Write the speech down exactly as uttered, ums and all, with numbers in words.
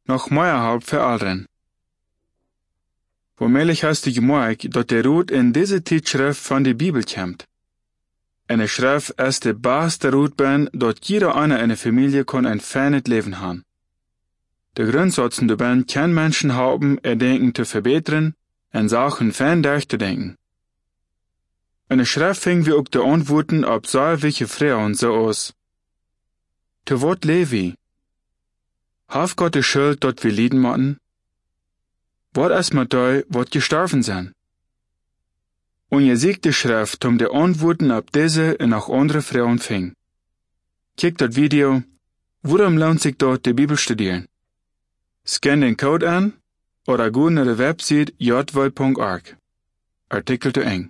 nog meierhalb für alderen. Womöglich hast du gemerkt, dat der Rut in diese Tijdschrift von der Bibel kommt. Eine Schrift ist de beste Rut ben, dat jeder einer in der Familie kann ein fernes Leben haben. De Grundsätzen dabei kann Menschen haben, ihr Denken zu verbessern und Sachen fern durchzudenken. In der Schrift finden wir auch die Antworten auf zahlreiche Fragen so aus. Zu wat Levi? Hat Gott die Schuld, dort wir leiden müssen? Wat ist mit dei, wat gestorben sind? Und ihr seht die Schrift, um die Antworten auf diese und auch andere Fragen finden. Kickt das Video, warum lohnt sich dort die Bibel studieren? Scan den Code an oder go naar de website j w punkt org. Artikel te eng.